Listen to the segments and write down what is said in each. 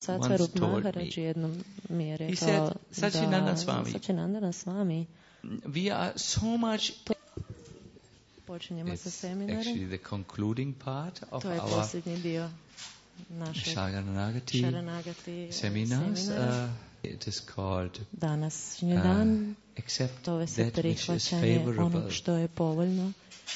Satvarup Maharaji jednom mi je rekao Satchinandana Swami, we are so much. Počinjemo sa seminarem. Actually, the concluding part of to je our posljednji dio našeg Sharanagati seminars. It is called današnji dan. Zove se prihvaćanje onog što je povoljno.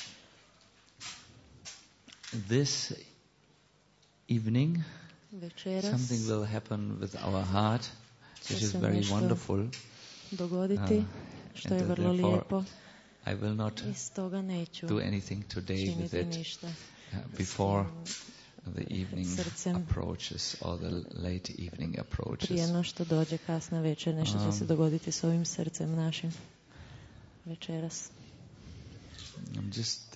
This evening, večeras, something will happen with our heart, which is very wonderful. Dogoditi, što je vrlo lijepo. I will not do anything today with it before the evening approaches or the late evening approaches. Prije no što dođe kasna večer, nešto će se dogoditi s ovim srcem našim večeras. I'm just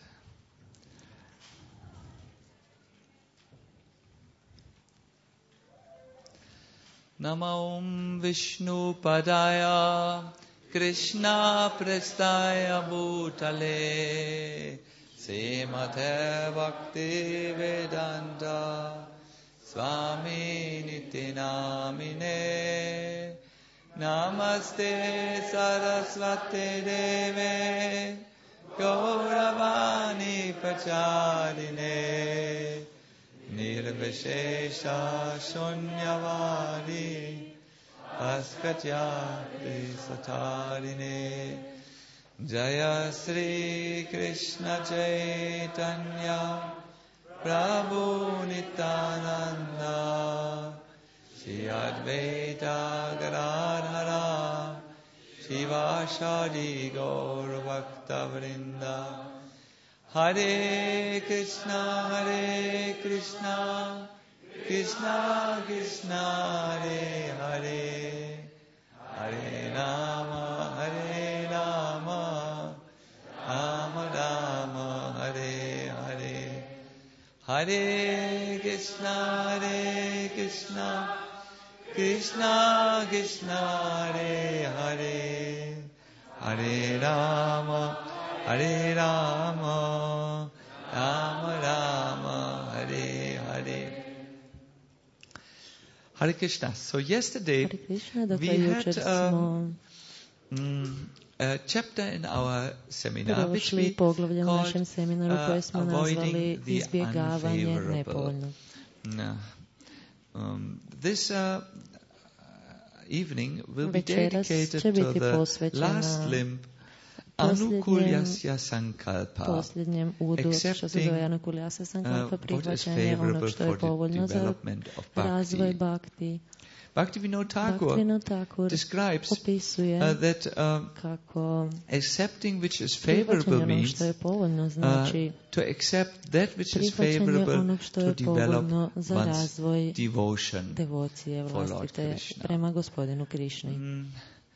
Namo Vishnu Padaya Krishna Prestaya Bhutale Srimate Bhakti Vedanta Swami Nitinamine Namaste Saraswate Deve Gauravani Pacharine Nirvishesha Shunyavadi Askatyati Satarine Jaya Sri Krishna Chaitanya Prabhu Nityananda Shri Advaita Gadadhara Shivashadi Gaur Bhakta Vrinda Hare Krishna Krishna Krishna Hare Hare Hare Rama Rama Rama Hare Hare Hare Krishna Krishna Krishna Hare Hare Hare Rama Rama Rama Hare Hare. Hare Krishna. So yesterday we had a chapter in our seminar which we called avoiding the unfavorable. This evening will be dedicated to the last limb Anukulyasya Sankalpa, accepting what is favorable for the development of bhakti. Bhaktivinoda Thakur describes that accepting which is favorable means to accept that which is favorable to develop one's devotion for Lord Krishna.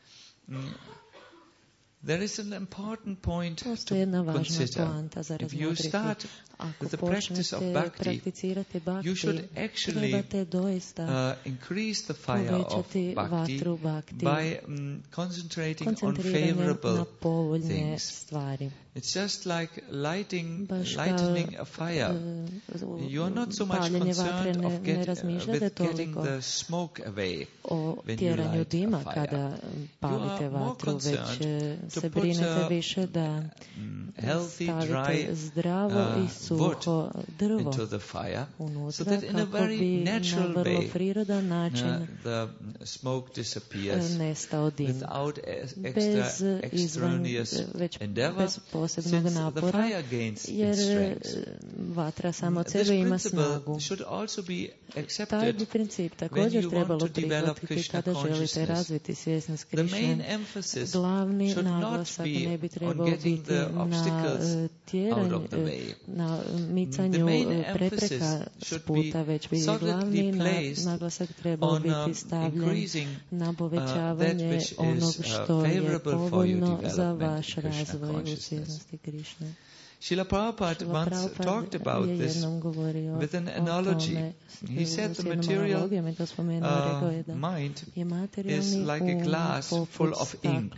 There is an important point to consider. If you start with the practice of bhakti, you should actually increase the fire of bhakti by concentrating on favorable things. It's just like lightening a fire. You are not so much concerned with getting the smoke away when you light a fire. You are more concerned to put healthy, dry wood into the fire, so that in a very natural way the smoke disappears without extraneous endeavor, since the fire gains in strength. This principle should also be accepted when you want to develop Krishna consciousness. The main emphasis should not be on getting the obstacles out of the way. The main emphasis should be solidly placed on increasing that which is favorable for your development in Krishna consciousness. Srila Prabhupada once talked about this with an analogy. He said the material mind is like a glass full of ink.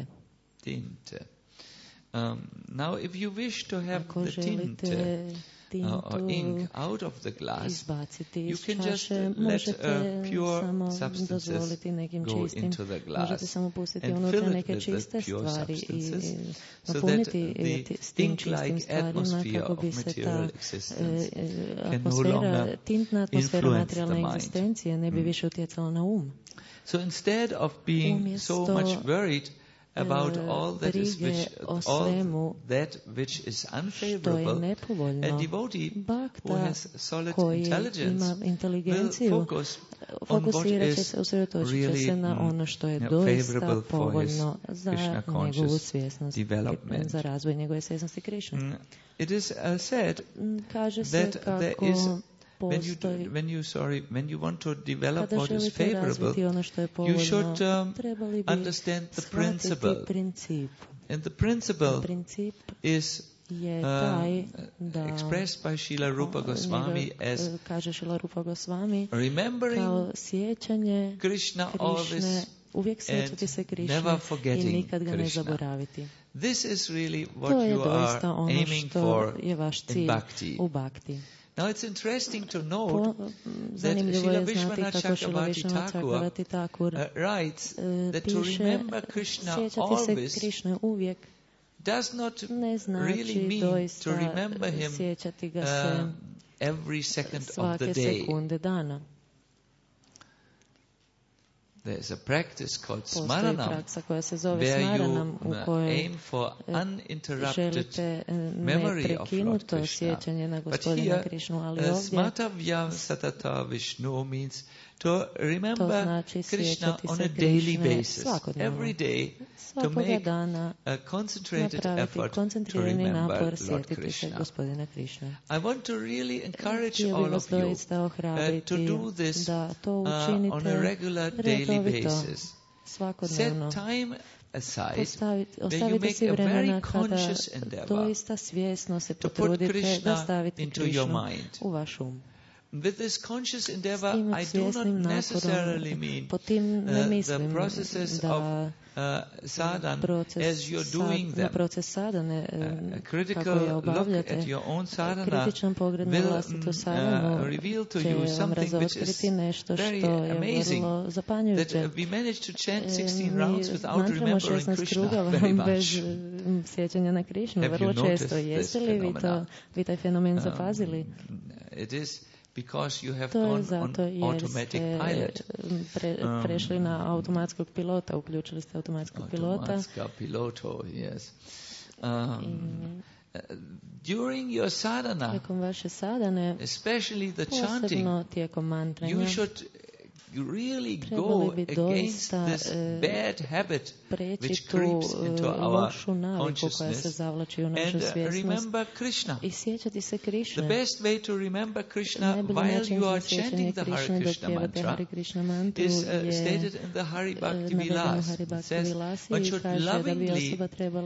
Tinte. Now, if you wish to have the tinte or ink out of the glass, izbaciti iz you can just čaše, let možete pure samo substances dozvoliti nekim go čistim, into the glass možete samo pustiti and unutra fill it neke with the čiste pure stvari i substances, so that napuniti the s tim čistim ink-like stvarima atmosphere kako of bi se ta material existence can no atmosfera, longer tintna atmosfera influence materijalne the mind. egzistencije ne bi više utjecala na um. So instead of being so much worried about all that is which is unfavorable, a devotee who has solid intelligence will focus on what is really favorable for his Krishna conscious development. Za razvoj njegove svjesnosti Krišne. It is said that there is when you want to develop what is favorable, you should understand the principle. And the principle is expressed by Srila Rupa Goswami as remembering Krishna always and never forgetting Krishna. This is really what you are aiming for in bhakti. Now it's interesting to note that Srila Vishwanath Chakravarti Thakur writes that to remember Krishna always does not really mean to remember him every second of the day. There is a practice called Smaranam, where you aim for uninterrupted memory of Lord Krishna. But here, Smartavyam Satata Vishnu means to remember Krishna on a daily basis, every day, to make a concentrated effort to remember Lord Krishna. I want to really encourage all of you to do this on a regular daily basis. Set time aside where you make a very conscious endeavor to put Krishna into your mind. With this conscious endeavor, I do not necessarily mean the processes of sadhana as you're doing them. A critical look at your own sadhana will reveal to you something which is very amazing, that we managed to chant 16 rounds without remembering Krishna very much. Have you noticed this phenomenon? It is because you have gone on automatic pilot. Prešli na automatskog pilota, uključili ste automatskog pilota. Automatska piloto, yes. During your sadhana, especially the chanting, you should really go against this bad habit which creeps into our consciousness and remember Krishna. The best way to remember Krishna while you are chanting the Hare Krishna mantra is stated in the Hari Bhakti Vilas. It says one should lovingly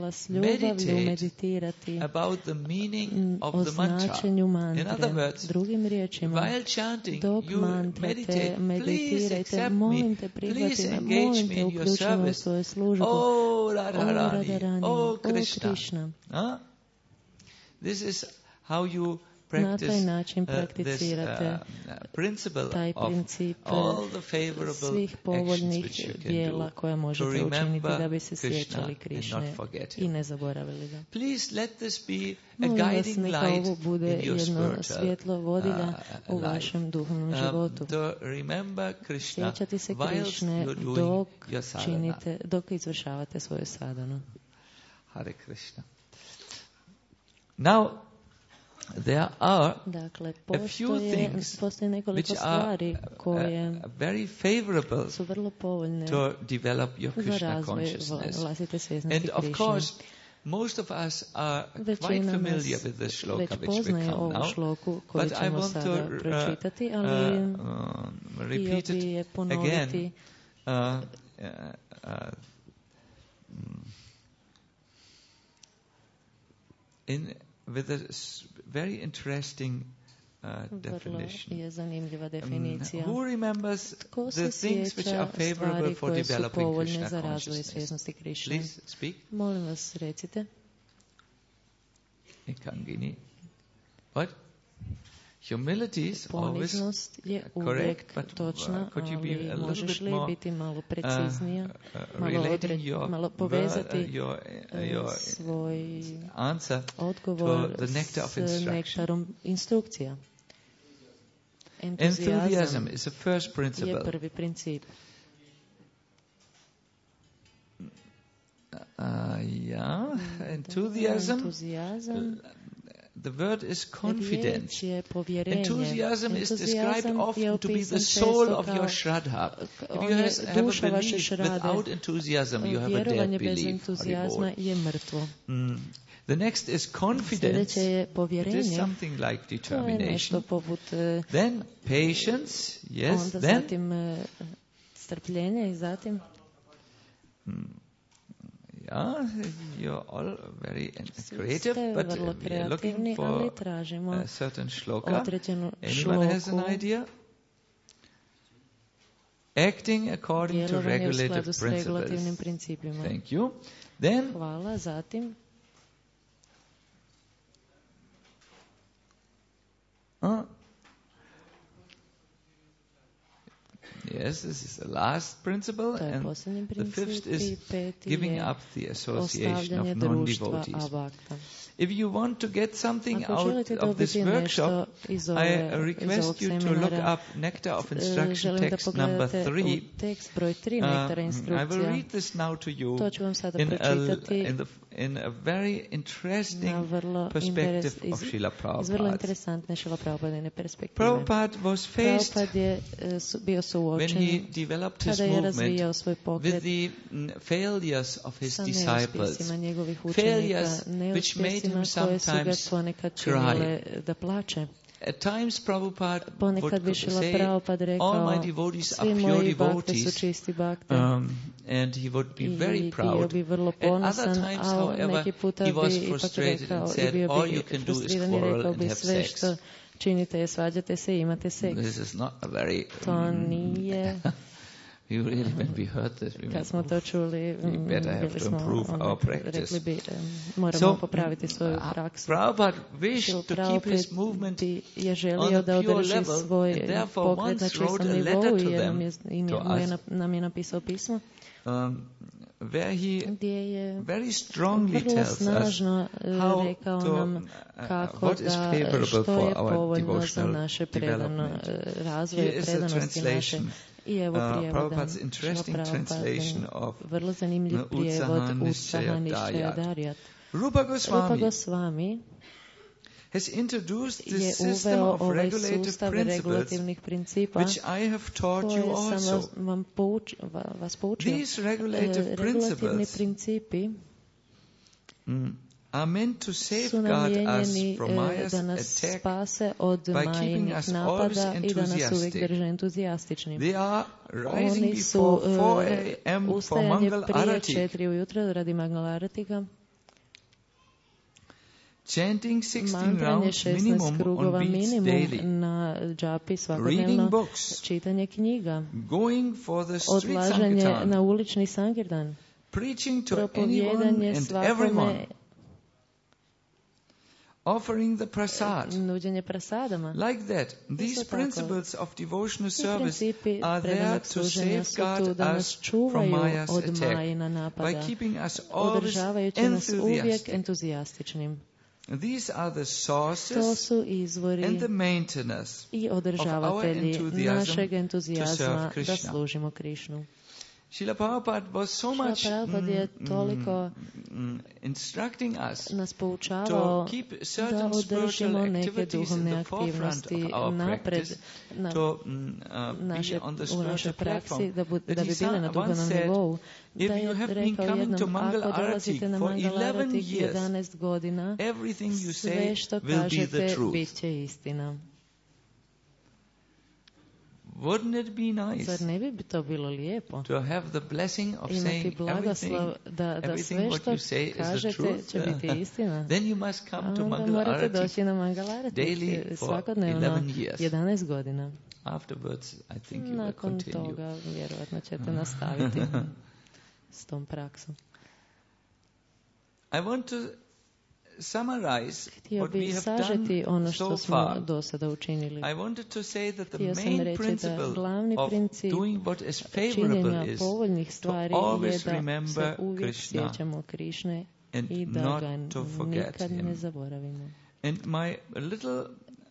meditate about the meaning of the mantra. In other words, while chanting, you meditate, please accept me, please engage me in your service. Oh Radharani, oh Krishna. This is how you practice this principle of all the favorable actions which you can do to remember Krishna and not forget him. Please let this be a guiding light in your spiritual life. To remember Krishna whilst you're doing your sadhana. Hare Krishna. Now, there are a few things which are very favorable to develop your Krishna consciousness. And of course, most of us are quite familiar with this shloka which will come now, but I want to repeat it again. With a very interesting definition. Who remembers the things which are favorable for developing Krishna consciousness? Please speak. Molim vas, recite. Ekangini. What? Humility is always poniznost je correct, uvijek but točna, could you be ali a little možeš bit li more biti malo preciznija, malo povezati svoj answer odgovor to the nectar of s nektarom instrukcija. Enthusiasm is the first principle. Je prvi princip. Enthusiasm. The word is confidence. Enthusiasm is described often to be the soul of your Shraddha. If you have a belief without enthusiasm, you have a dead belief. The next is confidence. It is something like determination. Then patience. Yes. Then strpljenje i zatim you're all very creative, but we are looking for a certain shloka. Anyone has an idea? Acting according to regulative principles. Thank you. Then, hvala, zatim yes, this is the last principle, and the fifth is giving up the association of non-devotees. If you want to get something out of this workshop, I request you to look up Nectar of Instruction text number 3. I will read this now to you in a very interesting perspective of Srila Prabhupada. Prabhupada was faced when he developed his movement with the failures of his disciples, failures which made him sometimes cry. At times Prabhupada would say, all my devotees are pure devotees, and he would be very proud. At other times, however, he was frustrated and said, all you can do is quarrel and have sex. Činite je, svađate se i imate seks. This is not a very... To nije... We really, when we heard this, kad smo to čuli, bili smo, rekli bi, moramo popraviti svoju praksu. Prabhupada wished to keep his movement je želio da održi svoj pokret na čistom nivou, jer nam je napisao pismo, where he very strongly tells us how to, what is favorable for our devotional development. Here is a translation. Prabhupada's interesting translation of Utsaha Nishchaya Dayat. Rupa Goswami has introduced this system of regulative principles which I have taught you also. These regulative principles are meant to safeguard us from Maya's attack by keeping us always enthusiastic. They are rising before 4 a.m. for Mangal Arati, chanting 16 rounds minimum on beats daily, reading books, going for the street sankirtan, preaching to anyone and everyone, offering the prasad. Like that, these principles of devotional service are there to safeguard us from Maya's attack by keeping us always enthusiastic. These are the sources and the maintenance of our enthusiasm to serve Krishna. Srila Prabhupada was so much instructing us to keep certain spiritual activities in the forefront of our practice, to be on the spiritual platform. That he once said, if you have been coming to Mangal Arati for 11 years, everything you say will be the truth. Wouldn't it be nice to have the blessing of saying everything what you say is the truth? Then you must come to Mangal Arati daily for 11 years. Afterwards, I think you will continue. I want to summarize Htio what we bi have sažeti ono done što so smo far. do sada učinili. I wanted to say that the Htio sam main reći da principle glavni of princip doing what is činjenja favorable is povoljnih to stvari je always da se remember uvijek Krishna sjećamo Krišne and i da not ga to forget nikad ne him. zaboravimo. And my little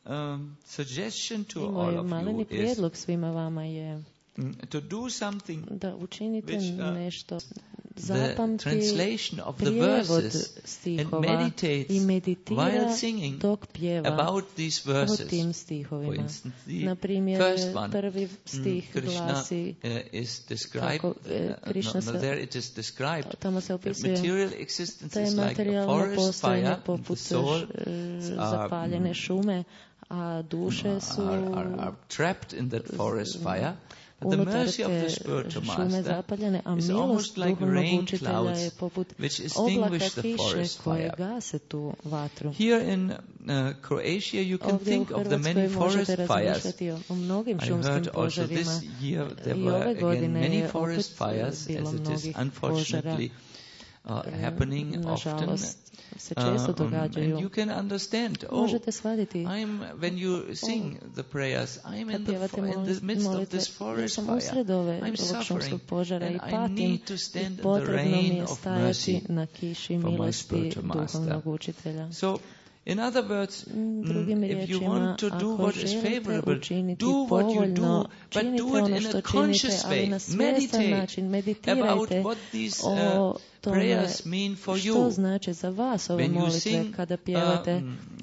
suggestion to I all moj of maleni you is prijedlog svima vama je to do something da učinite which, nešto. the Zapamti translation of the prijevod verses and stihova meditate i meditira while singing dok pjeva about these o verses. tim For stihovima. instance, Na the primjer, first one, prvi stih Krishna glasi is described, kako Krishna there it is described, tamo se that opisuje material existence da je is like a materijalno forest postojanje fire, and the poput soul zapaljene šume, a duše su are trapped in that forest fire. But the unutar mercy of the te spiritual šume master zapaljene, a is milost almost like duhovnog rain učitelja clouds je poput which oblaka extinguish the kiše forest koje fire. gase tu vatru. Here in Croatia you can Ovdje u think of the Hrvatskoj many forest možete fires. razmišljati o mnogim I šumskim heard also požarima. this year there I were ove again godine many je forest opet fires, bilo as it is mnogih požara. unfortunately happening often. Nažalost se često događaju. And you can understand. Možete shvatiti. When you sing the prayers, I'm Kad in pjevate the midst of this ja forest sam fire. usred ovog I'm šumskog suffering, požara i and I patim need to i stand in the potrebno mi rain je of stajati mercy na kiši for my milosti spiritual master. duhovnog učitelja. So, in other words, Drugim if you riječima, want to do ako what is želite favorable, učiniti do what you povoljno, do, but činite do it ono in što a činite, conscious ali na way. svjestan način Meditate about meditirajte what these o tome prayers mean for što you. znači za vas ove When you molitve sing kada pjevate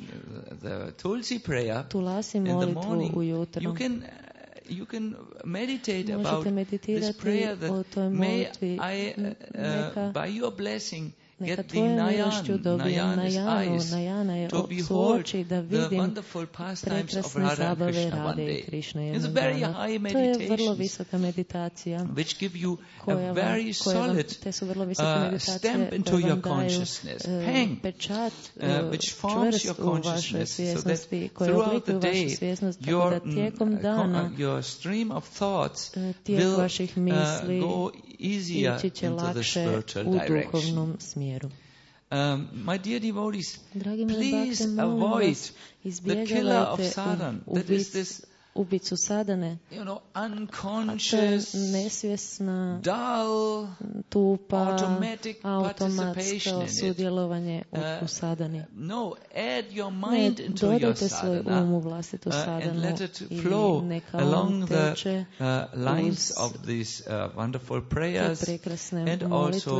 the Tulsi prayer Tulasi in the molitvu morning, ujutro. you can meditate Možete about this meditirati prayer o that toj may molitvi. I, by your blessing, Neka get the tvojom milošću dobijem eyes Najanu to su behold oči da the vidim wonderful pastimes of prekrasne Radha and zabave Krishna one Rade i day. Krišne It's jednog very dana. high To je vrlo meditations visoka meditacija which give you koja a vam, very solid te su vrlo visoke meditacije stamp into koje vam your daju consciousness, pang, pečat which forms your čvrst u vašoj consciousness, so that svjesnosti, koje throughout oblikuju the vašu day svjesnost, tako da tijekom dana your stream of thoughts tijek will vaših misli go easier ići će into the lakše spiritual u direction. duhovnom smjeru. My dear devotees, Dragi moji please bakte, molim avoid vas, the killer of izbjegavajte Sadhan. That is this, ubicu Sadane, unconscious, nesvjesna, dull, tupa, automatic automatsko sudjelovanje u Sadani. No, add your mind into your dodajte svoj um u vlastitu sadhana and sadanu let it i flow neka along the teče lines of these wonderful prayers and also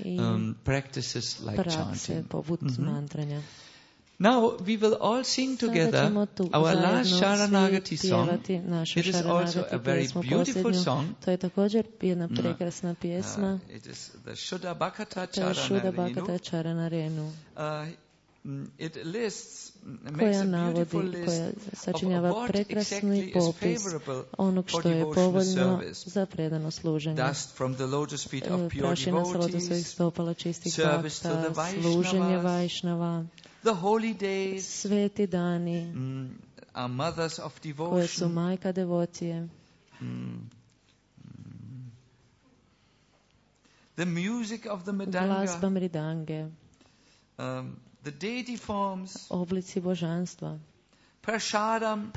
practices like chanting. poput mantranja. Now we will all sing together our last Sharanagati song. It is also a very beautiful song. To je također jedna prekrasna pjesma. It is the Shuddha Bhakata Charanarenu. It lists, koja navodi, koja sačinjava prekrasni popis onog što je povoljno za predano služenje. Prašina sa lotosovih stopala čistih bakta, služenje Vajšnava, sveti dani, koje su majka devocije, glazba mridange, the deity forms, oblici božanstva, prasadam,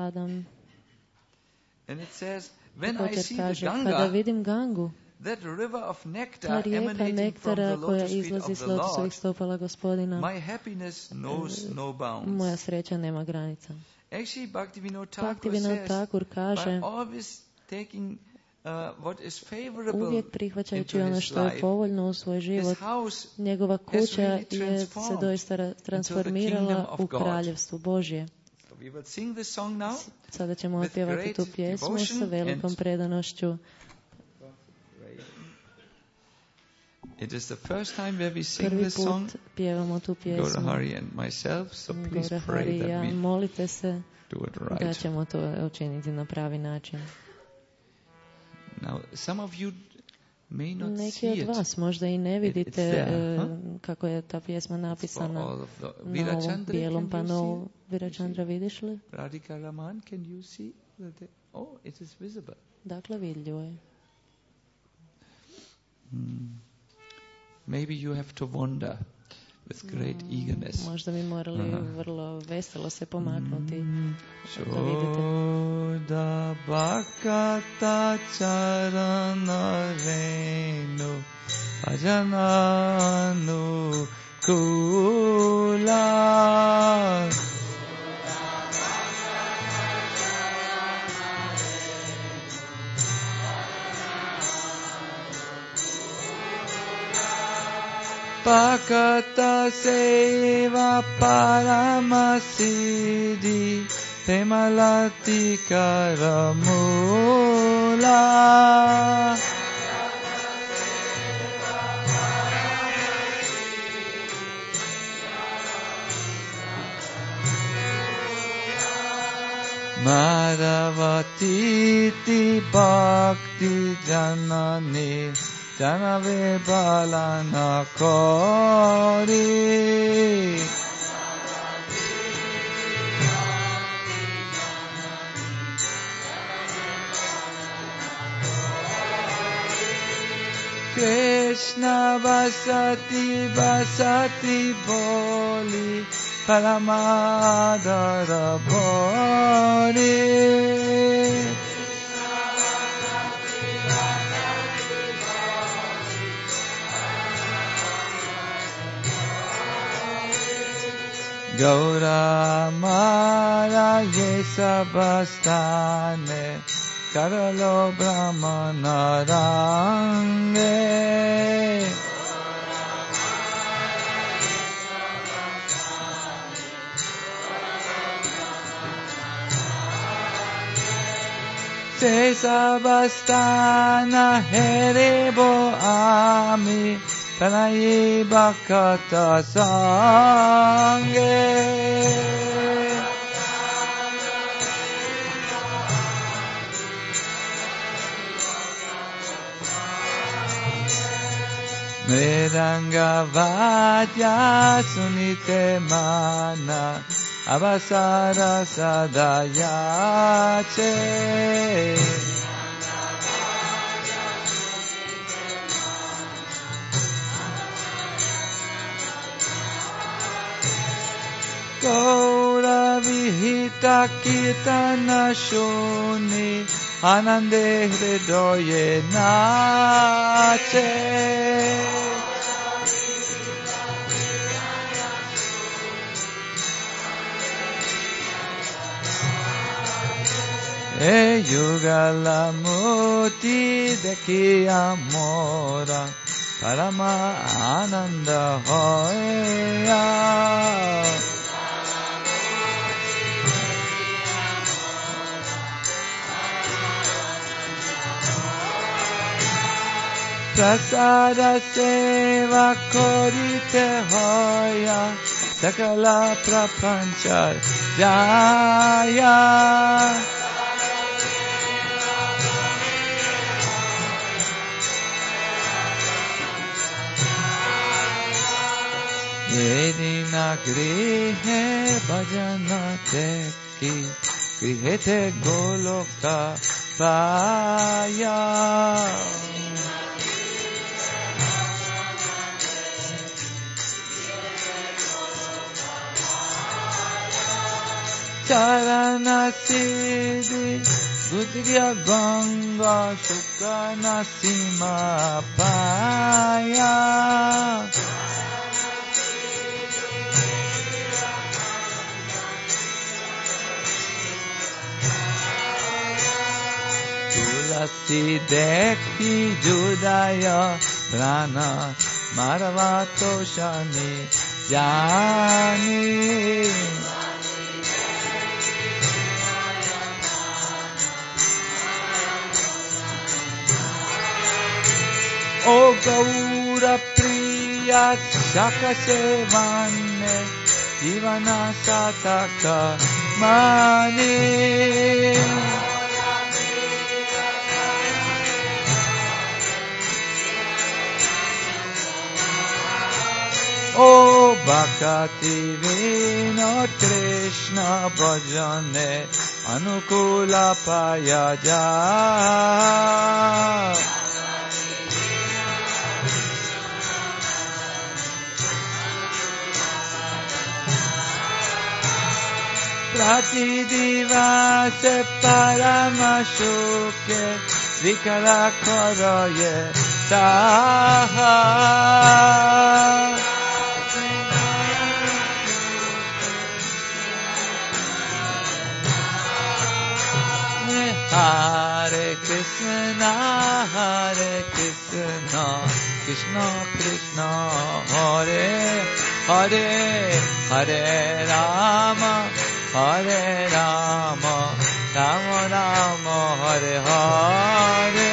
and it says, when I see the Ganga, kada vidim Gangu, that river of nectar ta rijeka emanating from the nektara koja lotus feet izlazi of s the lotosovih Lord, stopala Gospodina, my happiness knows no bounds. moja sreća nema granica. Actually, Bhaktivinoda Thakur kaže, by always taking what is favorable uvijek prihvaćajući ono što je povoljno u svoj život, njegova kuća je se doista transformirala u kraljevstvo Božje. Sada ćemo otpjevati tu pjesmu sa velikom predanošću. It is the first time where we sing this song. Pjevamo tu pjesmu. Gaurahari and myself, so please pray that we molite se do it right. Da ćemo to učiniti na pravi način. Now, some of you may not neki see od vas možda i ne vidite kako je ta pjesma napisana na ovom bijelom panovu. Virachandra, vidiš li? Radhika Raman, can you see that? Oh, it is visible. Dakle, vidljivo je. Maybe you have to wonder with great eagerness. Možda bi morali vrlo veselo se pomaknuti. Shoda Bhakata Charana Renu Bhajananu Kula Bhakata Seva Paramasiddhi Premalati Karamula Madhavatiti Bhakti Janani Janave Balana Kori Krishna Vasati Vasati Boli Paramadara Boli Gaura Mara Yesabastane Karalo Brahmana Range Yesabastana Herebo Ami Pranayi Bhakata Sange Mridanga Vadya Sunite Mana Avasara Sadayache Gaura Vihita Kirtana Shuni Anande Hridoye Nache E Yugala Muti Deki Amora Parama Ananda Hoya Prasada Seva Korite Hoya Sakala Prapancha Jaya Yedina Grihe Bhajana Teki Grihete Goloka Paya Charana Siddhi Gudriya Ganga Shukana Sima Paya Tulasi Dekhi Judaya Brana Maravato Shani Jani O Gaura Priya Shaka Sevane Jivana Sataka Mani O Bhakti Vinod Krishna Bhajane Anukula Payaja Pratidivase paramashuke vikala koroye taha. Hare Krishna, Krishna Krishna, Hare Hare, Hare Rama, Rama Rama, Hare Hare.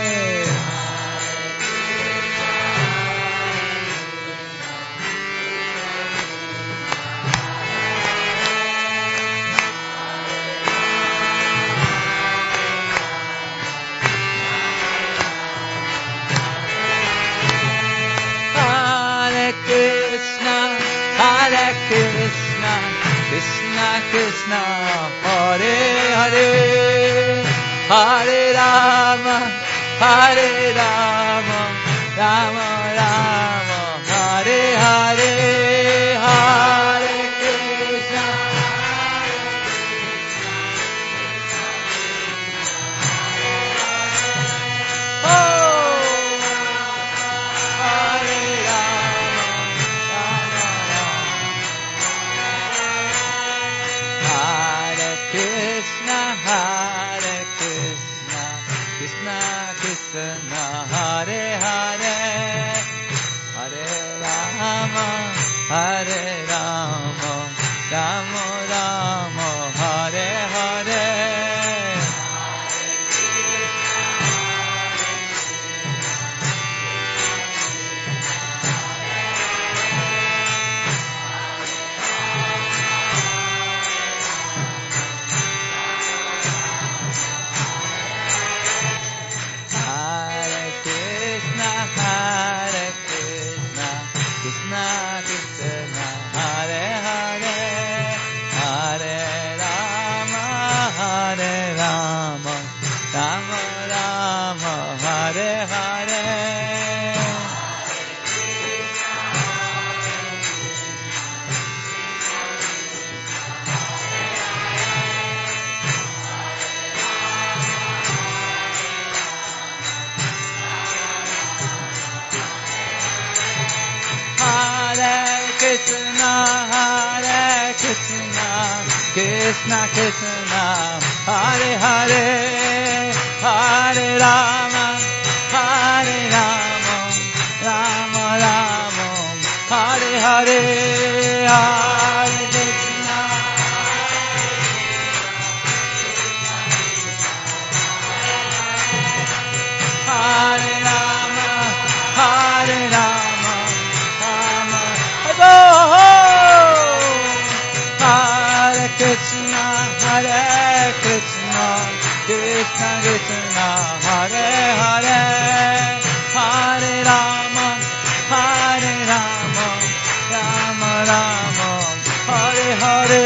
Krishna Krishna, Hare Hare, Hare Rama, Rama Rama, Hare Hare, Hare Krishna. Hare Rama, Rama Rama, Hare Hare. Krishna Krishna, Hare Hare, Hare Rama, Rama Rama, Hare Hare, Hare Krishna. Hare Rama, Rama Rama. Krishna, Hare Krishna, Krishna Krishna, Hare Hare, Hare Rama, Rama Rama, Hare Hare.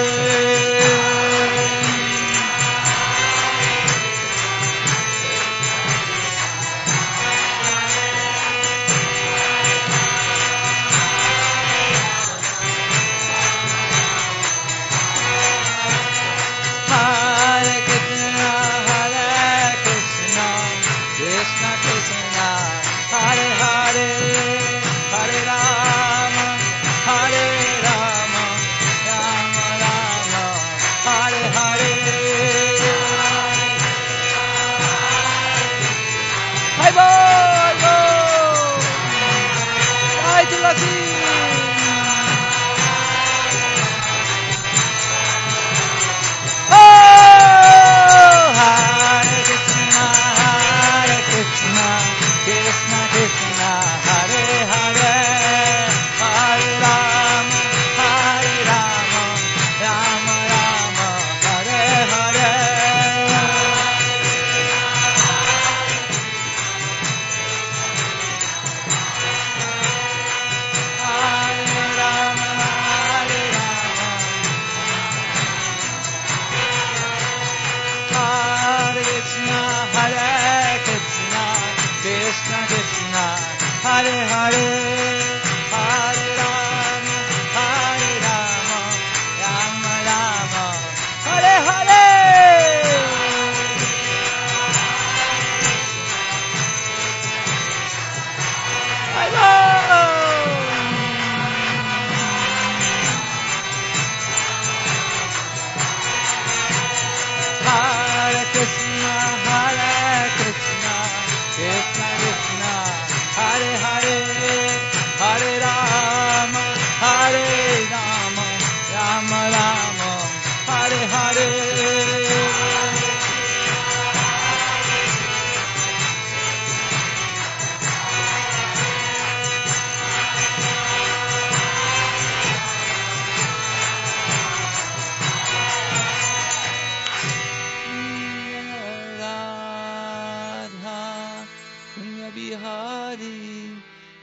Vihari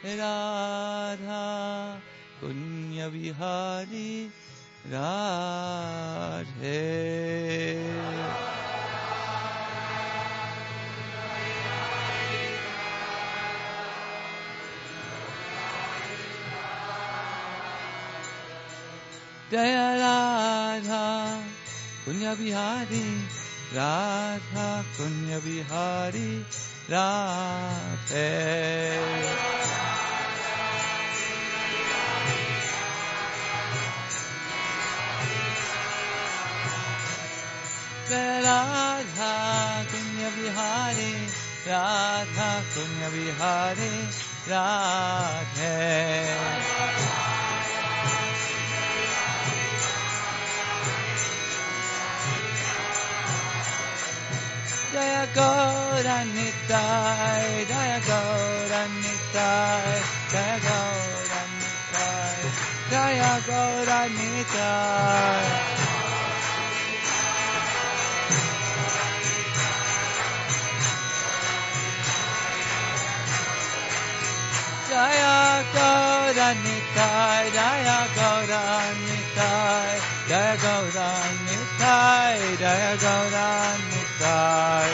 Radha Kunya Vihari Radhe. Jaya Radha Kunya Vihari Radha Kunya Vihari Radhe. Jaya Radha Kunya Vihari Radha Kunya Vihari Radhe. Jaya Gauranitai, Jaya Gauranitai, Jaya Gauranitai, Jaya Gauranitai. Jaya Gauranitai, Jaya Gauranitai, Jaya Gauranitai, Jaya Gauranitai.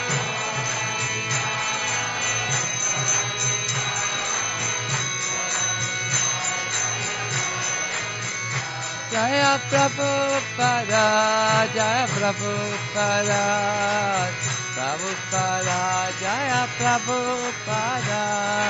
Jaya Prabhupada, Jaya Prabhupada, Prabhupada, Jaya Prabhupada.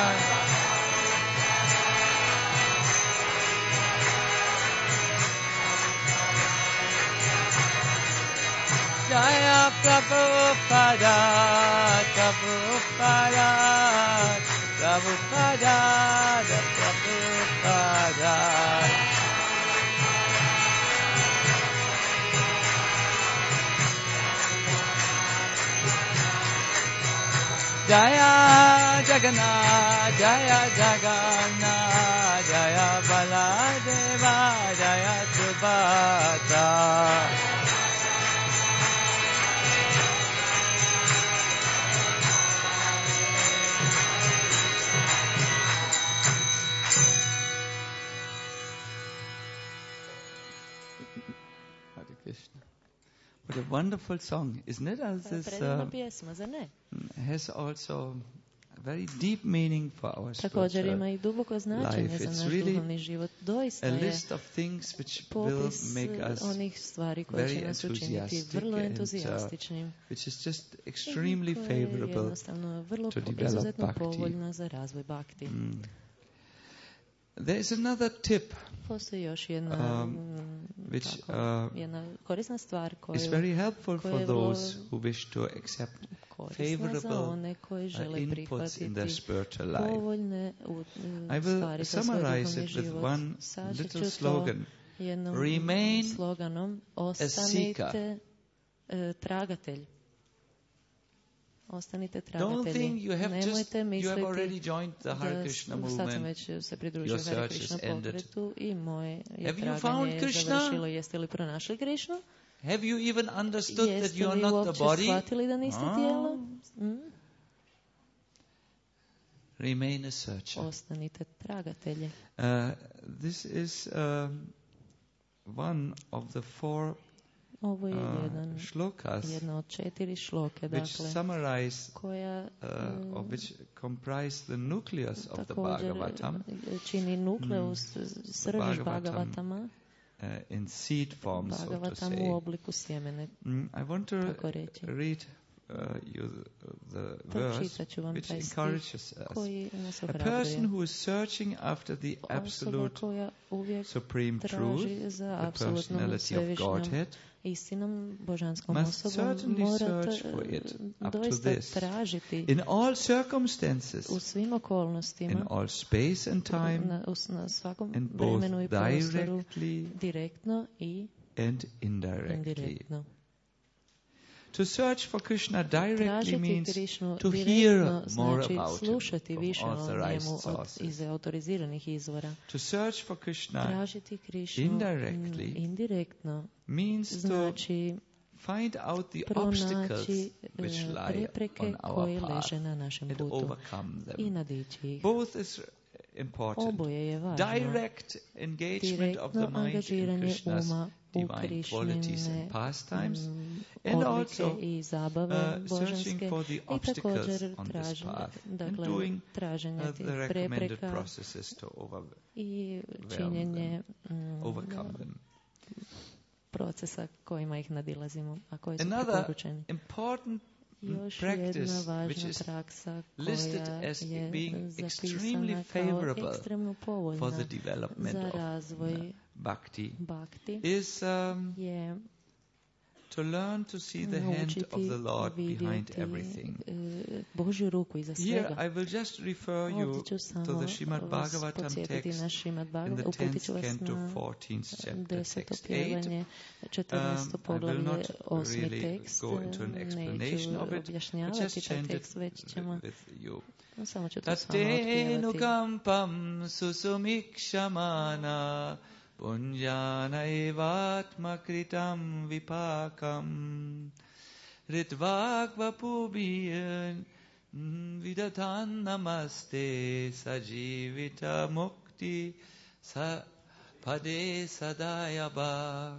Jaya Prabhupada, Prabhupada, Prabhupada, Prabhupada. Jaya Jagannath, Jaya Jagannath, Jaya Baladeva, Jaya Subhadra. What a wonderful song, isn't it? Has also a very deep meaning for our Također ima i duboko značenje life. za It's naš really duhovni život. Doista a je list of things which will popis make us onih stvari koje very će nas učiniti enthusiastic vrlo and entuzijastičnim. which is just extremely Koje je favorable jednostavno vrlo to develop izuzetno bhakti. povoljna za razvoj bhakti. There is another tip Postoji još jedna, jedna korisna stvar koja is very helpful for those who wish to accept favorable inputs in their spiritual life. I will summarize it with one little slogan. Remain a seeker. Tragatelj. Ostanite Don't tragatelji. think you have Nemojte you have already misliti joined the Hare Krishna sad sam movement. već se pridružio Your Hare search Krishna is ended. pokretu i moje je Have you found traganje Krishna? završilo. Jeste li pronašli Krišnu? Have you even understood that you are Jeste li not the uopće body? shvatili da niste tijelo? Remain a searcher. Ostanite tragatelji. This is one of the four Ovo je jedna od 4 šloke, which summarize or which comprise the nucleus of the Bhagavatam. Čini nukleus, srž Bhagavatama. In seed form, so to say. U obliku sjemene. I want to read you the verse which encourages us. A person who is searching after the absolute supreme truth, the personality of Godhead, istinom božanskom must osobom search for it up to doista this. tražiti In all circumstances, u svim okolnostima, in all space and time, na svakom and vremenu i both prostoru, directly direktno i and indirectly. indirektno. To search for Krishna directly Tražiti means Krišnu to hear direktno more znači about slušati him više from o authorized njemu iz sources. autoriziranih izvora. To search for Krishna Tražiti Krišnu indirectly indirektno means to znači find out the obstacles which lie on our path and overcome them. Both is important. Direct engagement of the mind in Krishna's divine qualities and pastimes, and also searching for the obstacles on this path and doing the recommended processes to overcome them. Procesa kojima ih nadilazimo, a koji su preporučeni. Important practice which is listed as being extremely favorable for the development of bhakti is to learn to see the hand of the Lord behind everything. Here I will just refer you to the Srimad Bhagavatam text in the 10th canto, 14th chapter, text 8. I will not really go into an explanation of it, but just chant it with you. Tatenu kampam susumikshamana Punjana evatma kritam vipakam Ritvakva pubiyan vidatan namaste sajivita mukti pade sadayabak.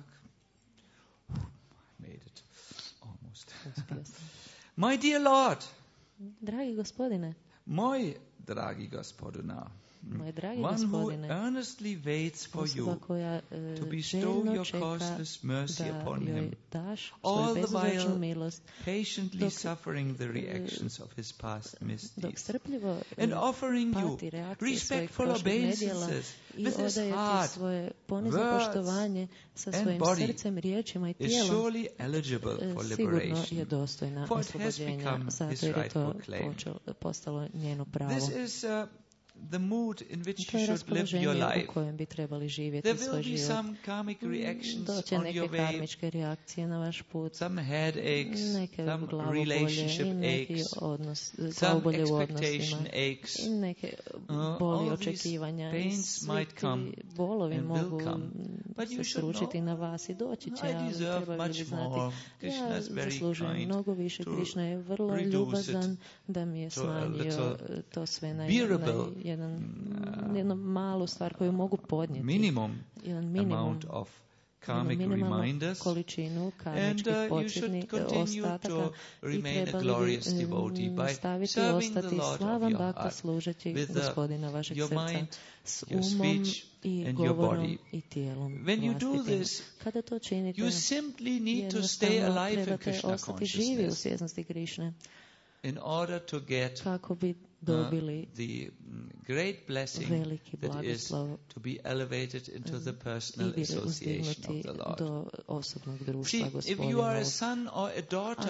Made it. Almost. My dear Lord. Dragi gospodine. Moj dragi gospodina. One who earnestly waits for you to bestow your causeless mercy upon him, all the while patiently suffering the reactions of his past misdeeds, and offering you respectful obeisances with his heart, words, and body, is surely eligible for liberation, for it has become his rightful claim. This is the mood in which you should live your life. There will be some karmic reactions on your way, some headaches, some relationship aches, some expectation aches. All these pains might come and will come, but you should know, I deserve much more. Krishna is very kind to reduce it to a little bearable jednu malu stvar koju mogu podnijeti. Minimum amount of karmic reminders, and you should continue to remain a glorious devotee by serving the Lord of your heart with your mind, your speech, and your body. When you do this, you simply need to stay alive in Krishna consciousness in order to get the great blessing that is to be elevated into the personal association of the Lord. See, if you are a son or a daughter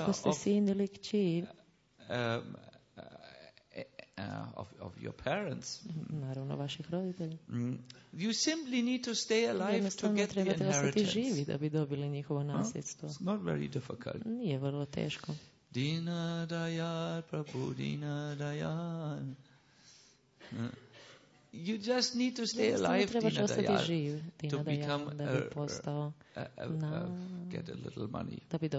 of your parents, you simply need to stay alive to get the inheritance. It's not very difficult. Dina Dayal, Prabhu Dina Dayal. You just need to stay alive, Dina Dayal, to become get a little money.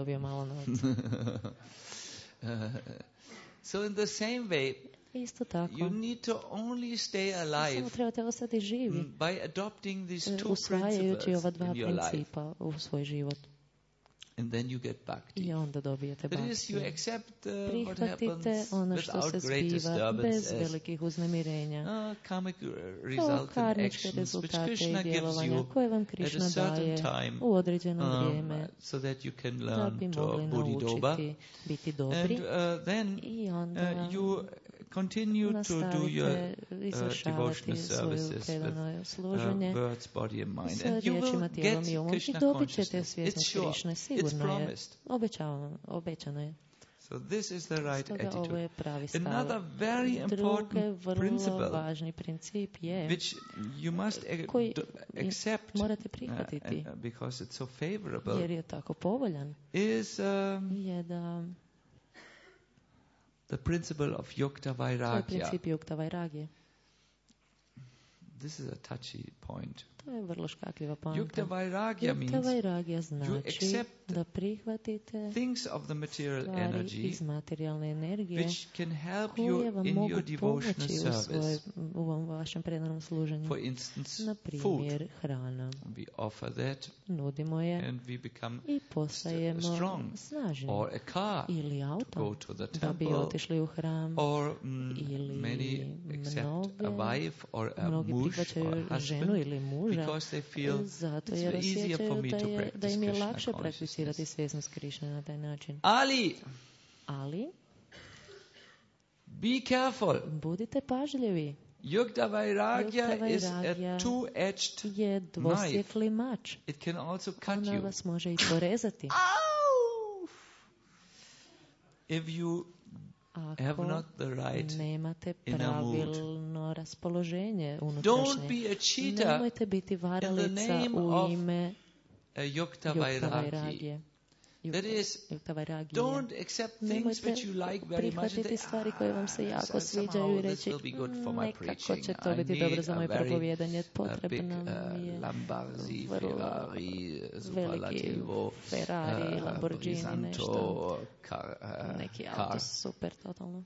So in the same way, you need to only stay alive by adopting these two principles in your life. And then you get bhakti. That is, you accept what happens without great disturbances. Karmic resultant actions which Krishna gives you at a certain time so that you can learn to bodhidobha. And then you continue to do your devotional services with words, body and mind. And you will get Krishna consciousness. It's sure. It's promised. So this is the right attitude. Another very important principle which you must accept because it's so favorable is the principle of Yukta Vairagya. This is a touchy point. To je vrlo škakljiva poanta. Yukta vairagya means znači da prihvatite stvari iz materijalne energije koje vam mogu pomoći u ovom vašem predanom služenju. Na primjer, hrana. Nudimo je i postajemo snažni. Ili auto da bi otišli u hram. Ili mnogi prihvaćaju ženu ili muža zato jer osjećaju da im je lakše prakticirati svjesnost Krišne na taj način. Ali be careful. Budite pažljivi. Yukta vairagya is a two-edged je dvosjekli mač. It can also cut Ona you. vas može i porezati. If you have not the right nemate pravilno raspoloženje unutrašnje. Don't be a cheater. Nemojte biti varalica u ime Yukta vairagya. That is, don't accept things which you like very much. Prihvatiti stvari koje vam se jako sviđaju i reći nekako će to biti dobro za moje propovijedanje. Potrebno mi je vrlo veliki Ferrari, Lamborghini, nešto. Neki auto super totalno.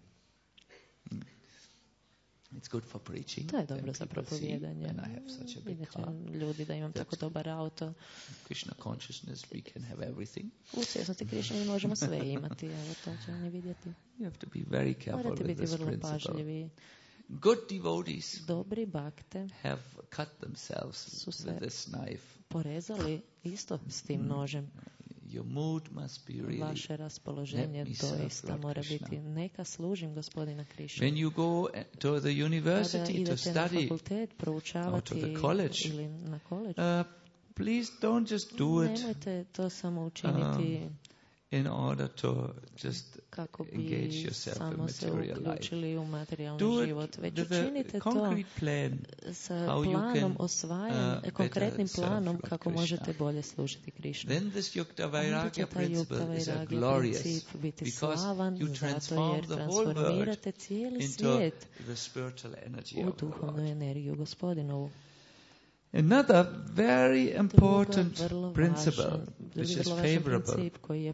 It's good for preaching. To je dobro za propovijedanje. Vidjet će ljudi da imam tako dobar auto. Krishna consciousness, we can have everything. U svjesnosti Krišne možemo sve imati. Evo to će oni vidjeti. You have to be very careful with this principle. Good devotees dobri bakte have cut themselves with this knife. Porezali isto s tim nožem. Your mood must be really, vaše raspoloženje doista mora biti neka služim Gospodina Krišna. When you go to the university to study, na fakultet, proučavati, or to the college, ili na koleđ, please don't just do it. Nemojte to samo učiniti in order to just engage yourself in material life. U materijalni do život, već it učinite a concrete plan sa planom osvajanja, konkretnim planom kako možete bolje služiti Krišnu. Then this Yukta Vairagya principle is a glorious because you transform the whole world into the spiritual energy u duhovnu energiju Gospodinovu. Another very important principle which is favorable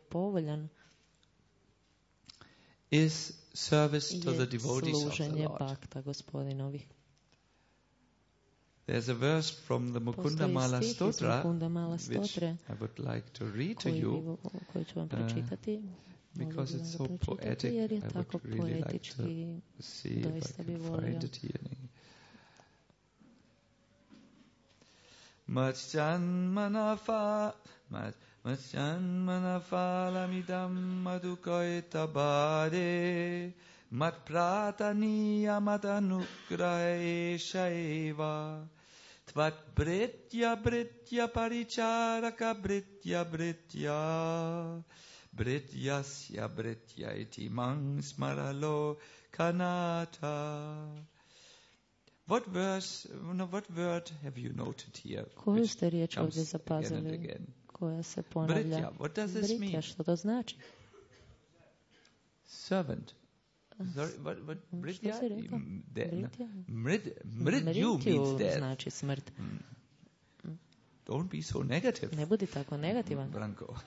is service to the devotees of the Lord. There's a verse from the Mukunda Mala Stotra which I would like to read to you because it's so poetic. I would really like to see if I can find it here. Machan manafa lamidam madukaita bade mat prataniya matanugrahe shaiva tvat britya paricharaka britya brityasya britya iti mang smaralo kanata. What word have you noted here? Koju ste riječ ovdje zapazili? Koja se ponavlja? Britya. What does this mean? Što to znači? Servant. Sorry, what Britya? Što si rekao? Mridyu means death. Znači smrt. Don't be so negative. Ne budi tako negativan. Branko.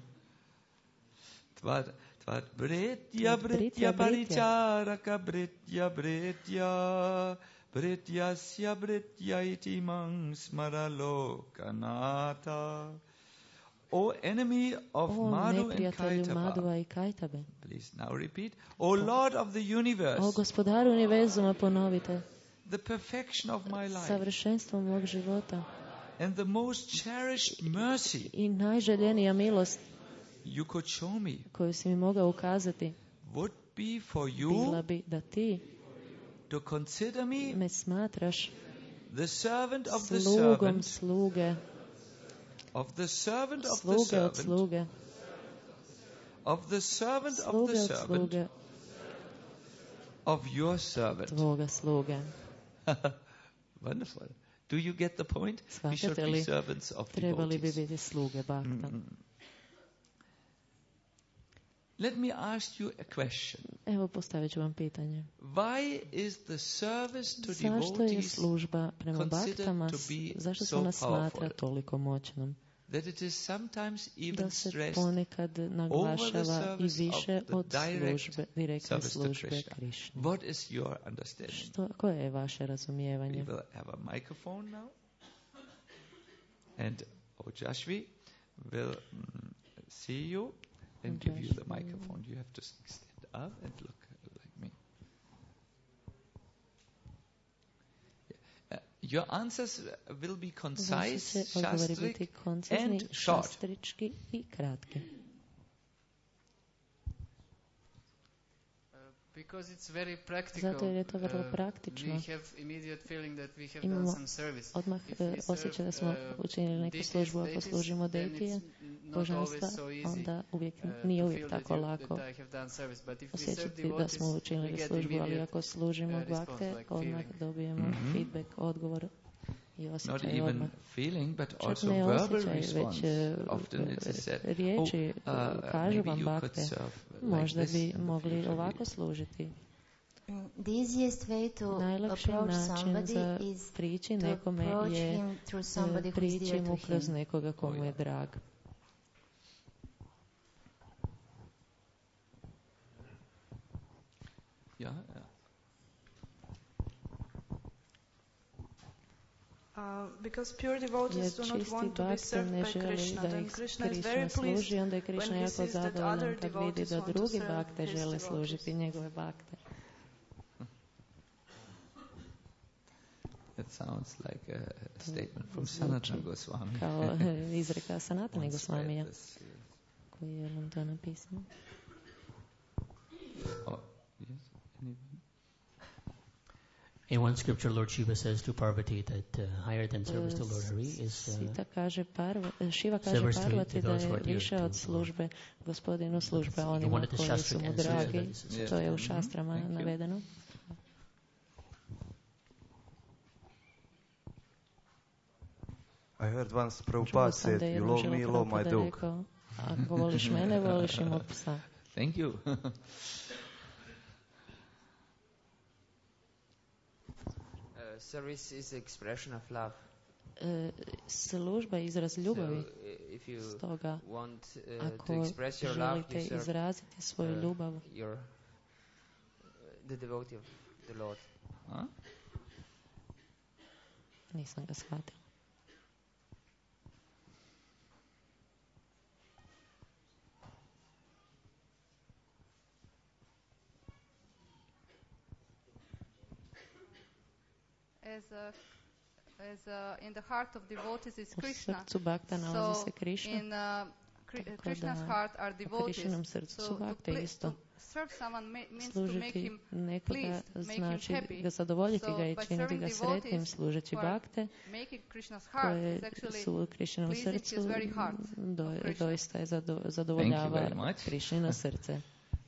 Tvat Britya paricharaka Britya Brityasya Britya iti mang smaralo kanata. O enemy of Madhu and Kaitaba. Please now repeat. O Lord of the universe. O Gospodaru univerzuma, ponovite. The perfection of my life. Savršenstvo mog života. And the most cherished mercy. I najželjenija milost you could show me. Koju si mi mogao ukazati. Would be for you. Bila bi da ti to consider me smatraš the servant of the servant, sluge, of the servant of sluge the servant, sluge, of the servant sluge of the servant, sluge, of your servant. Tvoga sluge. Wonderful. Do you get the point? We should be servants of trebali bi devotees. biti sluge bakta. Let me ask you a question. Evo, postavit ću vam pitanje. Why is the service to zašto je služba prema baktama, zašto se ona smatra toliko moćnom? That it is sometimes even da se ponekad naglašava i više od službe, direktne službe Krišne. What is your understanding? Koje je vaše razumijevanje? We will have a microphone now. And Ojashvi will see you and give you the microphone. You have to stand up and look like me. Your answers will be concise, shastrik, and short. I kratki. Because it's very practical. Zato jer je to vrlo praktično. We have immediate feeling that we have done some service. Odmah osjećaj da smo učinili neku službu. Ako služimo detije, božanstva, onda nije uvijek tako lako osjećati da smo učinili službu, ali ako služimo bakte, odmah dobijemo feedback, odgovor i osjećaj odmah. Čak ne osjećaj, već riječi kažu vam bakte, možda bi mogli ovako služiti. Najlakši način za prići nekome je prići mu kroz nekoga komu je drag. Because pure devotees do not want to be served by Krishna, then Krishna is very pleased when he sees that other devotees want to serve his devotees. Njegove bakte. That sounds like a statement from Sanatana Goswami. Kao izreka Sanatana Goswamija, koji je nam to napisao. In one scripture, Lord Shiva says to Parvati that higher than service to Lord Hari is Shiva kaže Parvati da je više od službe gospodinu službe onima koji su mu dragi. To je u šastrama navedeno. I heard once Prabhupada said, you love me, love my dog. Ako voliš mene, voliš i mog psa. Thank you. Service is the expression of love. Služba je izraz ljubavi. Stoga, ako želite izraziti svoju ljubav, the devotee of the Lord. Nisam ga shvatila. As in the heart of devotees is Krishna. U srcu bakta nalazi se Krishna. In Krishna's heart are devotees. So to serve someone means to make him nekoga znači ga zadovoljiti ga i činiti ga sretnim služeći bakte koje su u Krišnom srcu doista je zadovoljava Krišnino srce.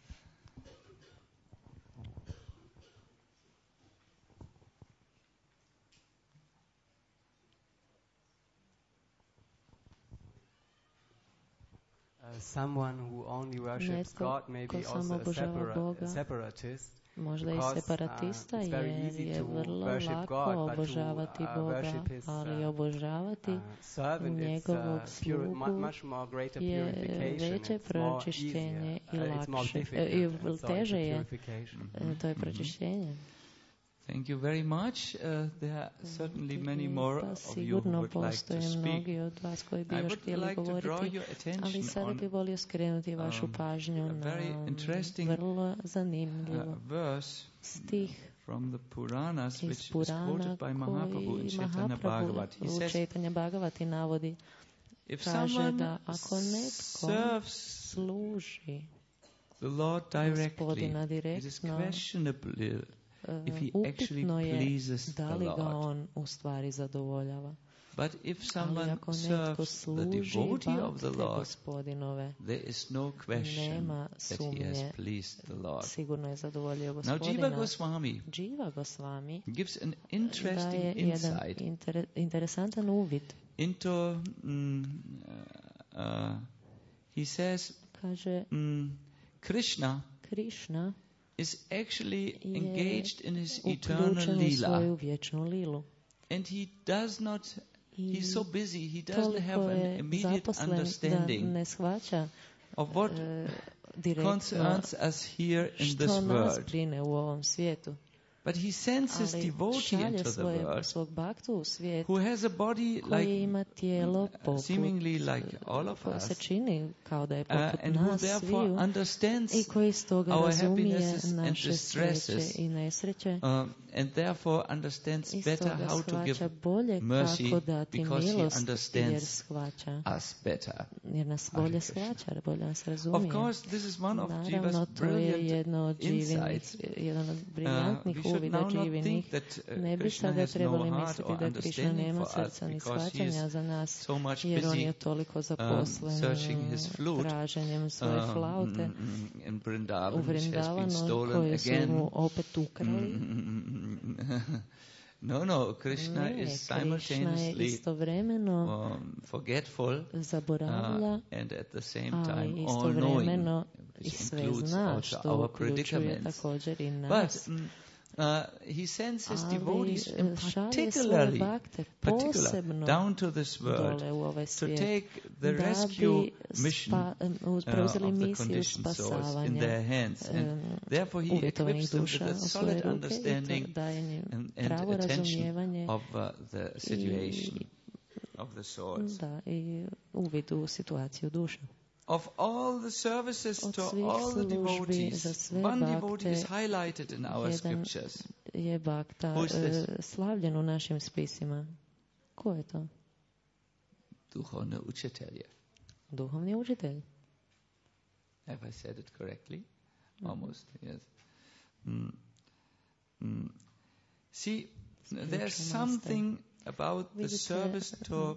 Someone who only worships God may be also a separatist. Možda i separatista jer je vrlo lako obožavati Boga, ali obožavati njegovog slugu je veće pročišćenje i lakše, i teže je, to je pročišćenje. Thank you very much. There are certainly many more of you who would like to speak. I would like to draw your attention on a very interesting verse from the Puranas, which is quoted by Mahaprabhu in Chaitanya Bhagavat. He says, if someone serves the Lord directly, it is questionable if he actually pleases the Lord. But if someone serves the devotee of the Lord, there is no question that he has pleased the Lord. Now Jiva Goswami gives an interesting insight into, he says, Krishna is actually engaged in his eternal lila. And he does not, he's so busy, he doesn't have an immediate understanding of what concerns us here in this world. But he sends his devotee into the world, who has a body like, seemingly like all of us, and who therefore understands our happinesses and distresses, and therefore understands better how to give mercy, because he understands us better. Of course, this is one of Jiva's brilliant insights. We should now not think that Krishna has no heart or understanding for us, because he is so much busy searching his flute in Vrindavan, which has been stolen again. No, Krishna is simultaneously forgetful and at the same time all-knowing, which includes also our predicaments. But he sends his devotees in particular down to this world to take the rescue mission of the conditioned souls in their hands. And therefore he equips them with a solid understanding and attention of the situation of the souls. Of all the services to all the devotees, one devotee is highlighted in our scriptures. Who is this? Slavljen u našim spisima. Ko je to? Duhovni učitelj. Duhovni učitelj. Have I said it correctly? Almost, yes. See, there's something about the service to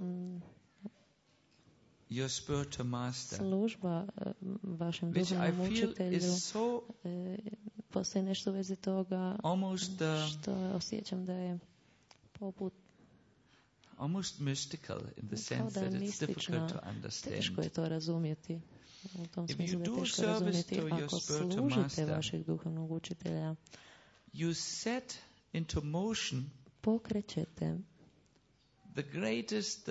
your spiritual master, služba vašem duhovnom učitelju, postoji nešto u vezi toga što osjećam da je poput almost mystical in the sense that it's difficult to understand. Teško je to razumjeti. U tom smislu da je teško razumjeti. Ako služite vašeg duhovnog učitelja, you set into motion pokrećete the greatest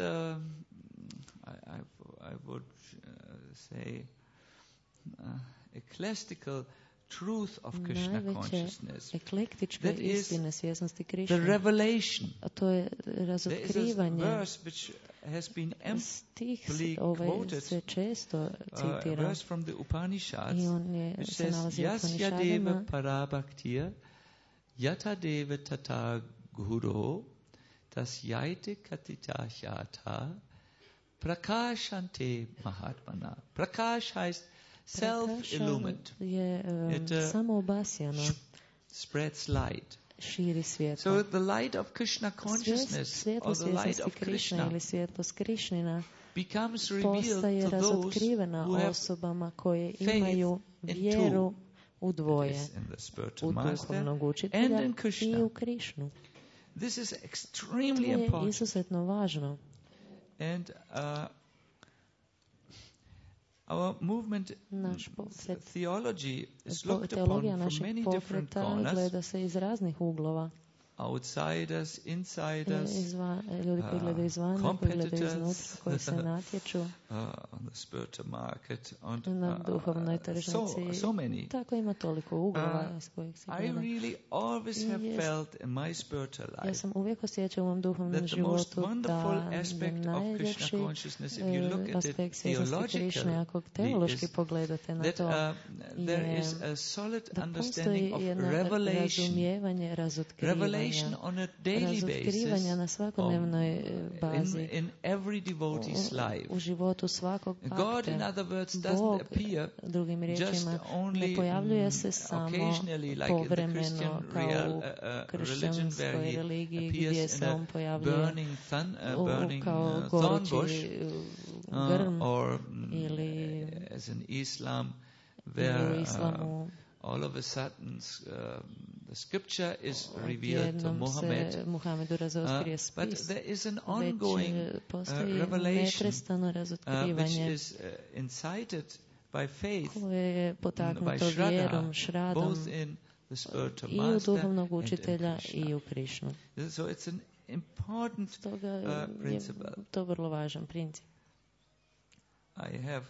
I would say ecclesiastical truth of Krishna consciousness. That is the revelation. There is a verse which has been amply quoted, a verse from the Upanishads, which says, Yasya deva parabhaktir, yata deva tata guru, tasyaite katitashata, Prakashante Mahatmana. Prakash heißt self-illumined. It spreads light. So the light of Krishna consciousness, or the light of Krishna, becomes revealed to those who have faith in the spiritual master and in Krishna. This is extremely important. And our movement theology is looked upon from many different corners. Outsiders, insiders, competitors on the spiritual market, and so many. I really always have felt in my spiritual life that the most wonderful aspect of Krishna consciousness, if you look at it theologically, is that there is a solid understanding of revelation on a daily basis in every devotee's life. God, in other words, doesn't appear just only occasionally, like in the Christian religion, where he appears in a burning thorn bush, or as in Islam, where all of a sudden the scripture is revealed to Muhammad, but there is an ongoing revelation which is incited by faith, koje je potaknuto by Shraddha, vjerom, šradom, both in the spiritual i u master duhovnog and in učitelja Krishna. i u Krišnu. So it's an important Stoga je principle. to vrlo važan princip. I have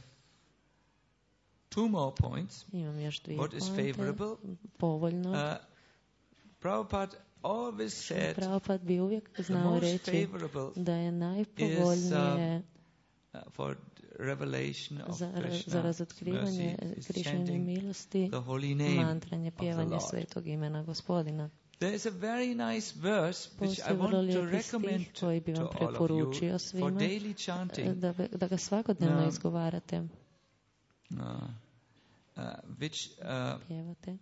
2 more points. Imam još 2 What is pointe. favorable? Povoljno. Prabhupada always said Prabhupada bi uvijek znao reći da je najpovoljnije for revelation of za razotkrivanje Krišnine milosti mantranje, pjevanje svetog imena Gospodina. There is a very nice verse which I Postoji vrlo want to lijepi recommend stih koji bi vam to all of preporučio you svima for daily chanting, da ga svakodnevno izgovarate, which pjevate,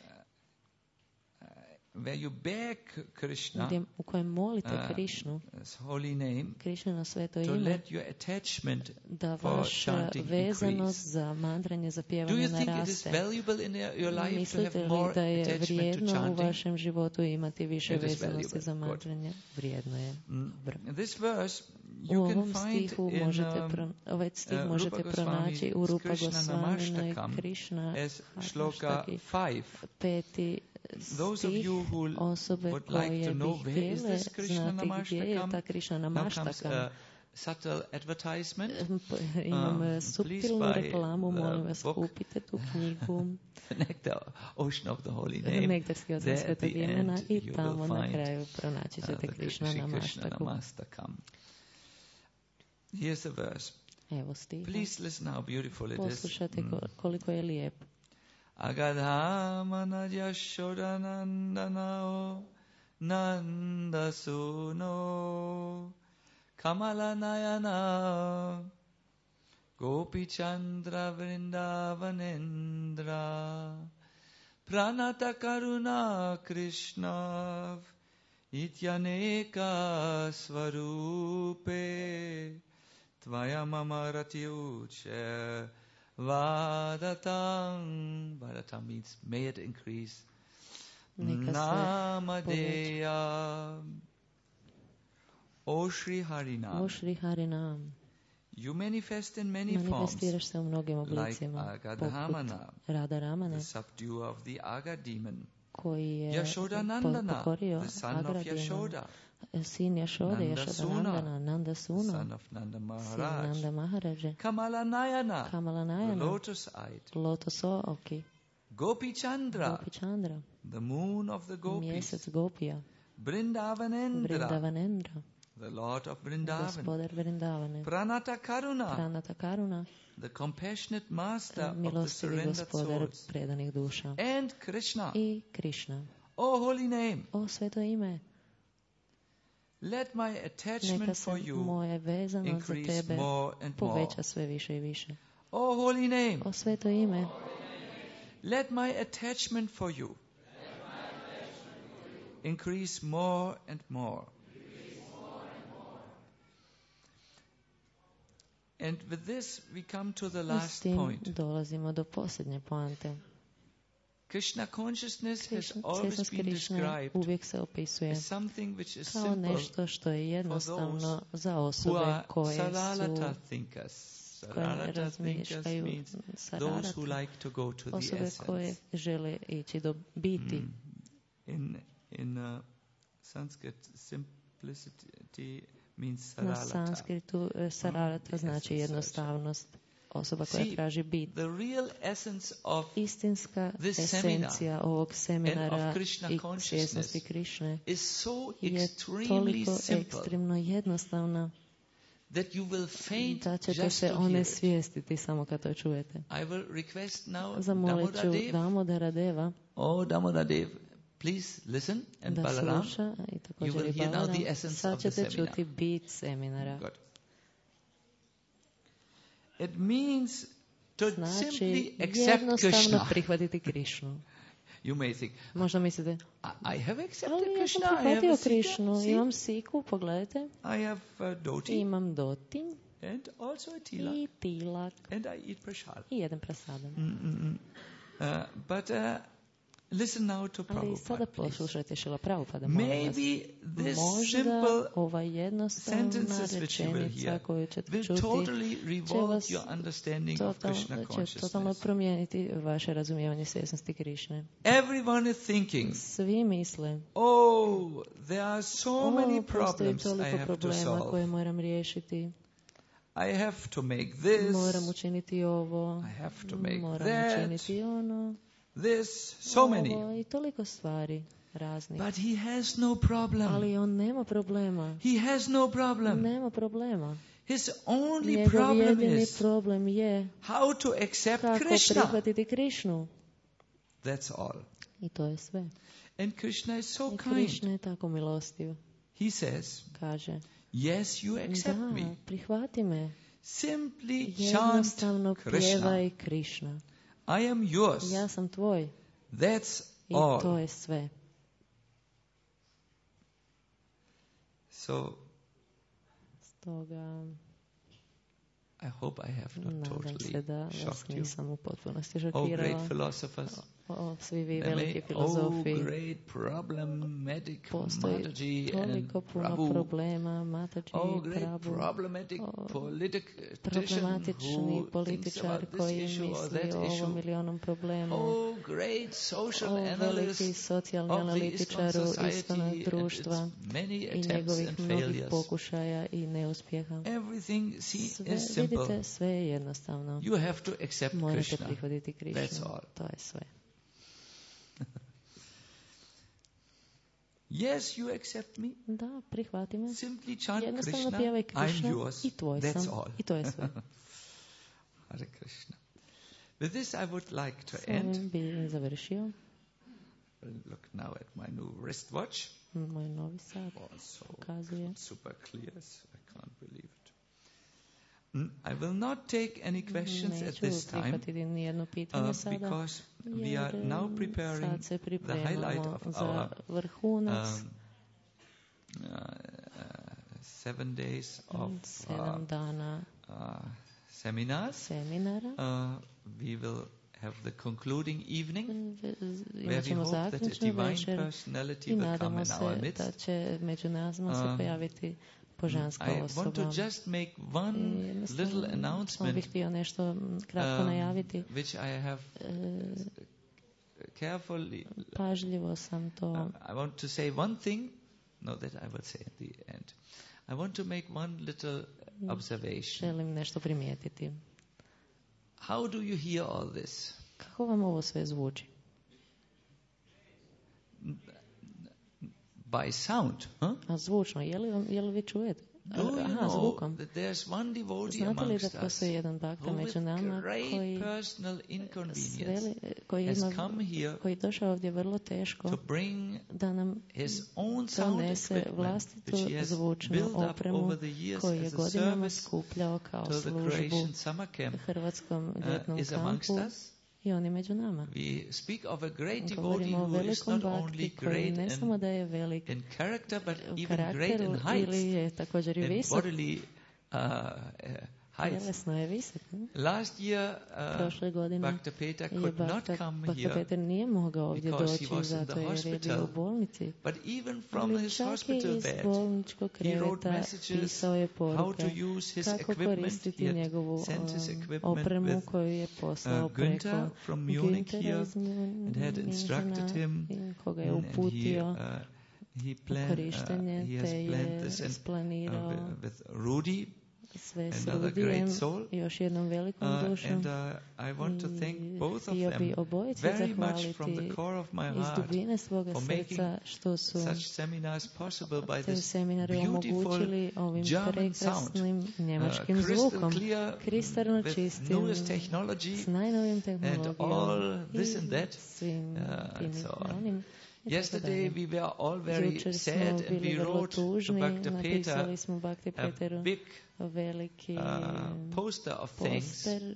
where you beg Krishna, u kojem molite Krišnu, holy name, Krišnino sveto to ime, let your attachment da for vaša chanting vezanost increase. za mantranje, za Do pjevanje you think it is naraste. valuable in your life to Mislite have li more da je attachment to vrijedno u chanting? vašem životu imati više It is vezanosti valuable. za Good. mantranje? Vrijedno je. This verse U you can ovom find stihu in ovaj stih možete Rupa pronaći u Rupa Krishna Gosvaminoj Namashtakam Krišna as shloka 5. 5. Those of stih. you who Osobe would like koje to know bi where is htjele this Krishna znati gdje je ta Namashtakam, Krišna now comes Namaštakam. a subtle advertisement. Imam suptilnu buy reklamu, the molim vas, book. kupite tu knjigu Nectar, Ocean of the Holy Name. Nektarski ocean There at svetog the imena end i you tamo will na find kraju pronaći ćete Krišna Shri Krishna Namaštaku. Namastakam. Here's the verse. Evo stiha. Please listen how beautiful it is. Poslušajte koliko je lijep. Agadhamana Yashodanandanao Nandasuno Kamalanayana Gopi Chandra Vrindavanendra Pranata Karuna Krishna Ityaneka Svarupe Tvaya Mama Ratiuche Vadatam means may it increase. Namadeya. O Shri Harinam. O Shri Harinam. You manifest in many forms. Manifestiraš se u mnogim oblicima. Like Agadhamana, Radharamana, the subduer of the Aga demon. Koji je Yashodanandana, pokorio the son of Yashoda. Sin Yashoda, Yashodanandana, Nanda Suna, son of Nanda sin Maharaj. Nanda Maharaja, Kamalanayana, the lotus-eyed. Lotoso-oki, Gopi Chandra, Gopi Chandra, the moon of the gopis. Mjesec Gopija, Vrindavanendra, the Lord of Vrindavan. Gospodar Vrindavane, Pranata Karuna, the compassionate master of the milostivi surrendered Gospodar souls. predanih duša. And Krishna, I Krišna. O holy name, O sveto ime, let my attachment neka se for you moje vezanost za increase tebe more and more. poveća sve više i više. O holy name, O sveto ime, let my attachment for you increase more and more. And with this we come to the I s last tim point. dolazimo do posljednje poante. Krishna consciousness has always Svjesnost been Krišne described uvijek se opisuje as something which is kao simple nešto što je jednostavno za who osobe are koje salalata su thinkers. koje Salalata thinkers razmišljaju means those sararata, who like to go to the osobe koje essence. žele ići do biti. In Sanskrit, simplicity means Na saralata. sanskritu sararata znači jednostavnost. Osoba koja traži bit. The real essence of Istinska this esencija ovog seminara and of Krishna i consciousness svjesnosti Krišne is so je extremely toliko simple ekstremno jednostavna that you will faint da ćete just se to one hear it. svijestiti samo kad to čujete. I will request now Zamolit ću Damodadev. Damodara Deva Oh, Damodadev, please listen, and da Balaram, sluša i you također will i hear now Balaram. the essence Sad of the ćete seminar. čuti bit seminara. Good. It means to Znači simply accept jednostavno Krishna. prihvatiti Krišnu. You may think, Možda mislite, I have accepted ali ja Krishna, sam I have prihvatio a sika, Krišnu, see? imam siku, pogledajte, I have doti, imam doti and also a tilak, i tilak and I eat prasad. i jedem prasadam. But listen now to Ali sada Prabhupada, poslušajte Šrila Prabhupada, please. molim vas. Maybe this Možda simple ova jednostavna sentences which you will rečenica hear koju ćete will čuti totally će revolve vas your understanding of Krishna će totalno consciousness. promijeniti vaše razumijevanje svjesnosti Krišne. Everyone is thinking, Svi misle, oh, there are so many postoji problems I toliko have to problema koje solve. moram riješiti. I have to make this, Moram učiniti ovo, I have to make moram that, učiniti ono, this, so many. ovo i toliko stvari raznih. But he has no problem. Ali on nema problema. He has no problem. Nema problema. His only Njegov problem jedini is problem je how to accept kako Krishna. prihvatiti Krišnu. That's all. I to je sve. And Krishna is so I kind. Krišna je tako milostiv. He says, Kaže, yes, you accept da, me. prihvati me. Simply chant Jednostavno Krishna. pjevaj Krišna. I am yours. Ja sam tvoj. That's I to all. je sve. So, Stoga I hope I have not nadam se totally da vas shocked you. nisam u potpunosti Oh, šokirala. great philosophers. Svi vi There veliki may, filozofi. great problematic Postoji Mataji and toliko puno Prabhu. problema, Mataji Oh, i great Prabhu. problematic politician Problematični who thinks političar about this koji issue or misli that o ovom issue. ili onom problemu. Oh, great social Veliki analyst socijalni of the analitičar ISKCON u society Iskona and društva its many i attempts njegovih and mnogih failures. pokušaja i neuspjeha. Everything Sve, is simple. vidite, sve je jednostavno. You have to accept Morate Krishna. prihvatiti That's Krišnu. all. To je sve. Yes, you accept me. Da, prihvati me. Simply chant Jednostavno Krishna. pjevaj I'm Krišna yours. i tvoj That's sam. all. I to je sve. Hare Krishna. With this I would like to S end. ovim bi završio. Look now at my new wristwatch. Moj novi sat So pokazuje. super clear. I can't believe it. I will not take any questions at this Neću time prihvatiti nijedno pitanje sada, because we jer are now preparing sad se the highlight pripremamo of za our vrhunac 7 days of 7 dana seminars. seminara. We will have the concluding evening where Imat we ćemo hope that a zaključnu divine večer personality i will come nadamo in our se midst. da će među nama se pojaviti božanska I want to osoba. just make one little Samo announcement bih htio nešto kratko najaviti. which I have carefully. Pažljivo sam to. I want to say one thing. No, that I will say at the end. I want to make one little observation. Želim nešto primijetiti. How do you hear all this? Kako vam ovo sve zvuči? By sound, huh? A zvučno, je li vi čujete? Do you Aha, know zvukom. that there's one devotee Znate li da amongst us postoji jedan bakta who među with nama great personal inconvenience koji has ima, come here koji je došao ovdje vrlo teško to bring da nam his own sound donese equipment vlastitu which he has zvučnu built up opremu over the years koju je as a godinama service skupljao kao to the službu Croatian summer camp Hrvatskom ljetnom is amongst kampu us. i on je među nama. We speak of a great devotee Govorimo o who is velikom not only bakti koji great ne samo da je velik in character but u even great karakteru in height ili je također i and visok. bodily height. Tjelesno je visok. Last year, Prošle godine Bhakta Peter je could not come Bhakta here Peter nije mogao ovdje because doći he was in zato the jer je hospital. bio u bolnici. But even from Ali his čak i hospital iz bed, bolničkog he wrote kreveta messages pisao je how poruke to use his kako equipment. koristiti He had njegovu sent his equipment opremu with koju je poslao preko Günther from Munich Günthera here iz and had instructed Minhena, him koga je and uputio he u korištenje, he has te planned je this and, isplanirao with Rudy, sve s another Rudijem, great soul. još jednom velikom dušom. And I want to thank both of Htio bi them obojice very much from the zahvaliti core of my iz heart dubine svoga for making srca što su such seminars possible by te this seminare beautiful omogućili ovim German prekrasnim sound, njemačkim crystal zvukom, clear, kristalno with čistim, newest technology s najnovim and tehnologijom all this i and that. svim tim So on. onim. Yesterday we were all very Jučer sad smo and bili we vrlo wrote to tužni, Bhakta napisali Peter smo Bhakti a Peteru big veliki poster of thanks. poster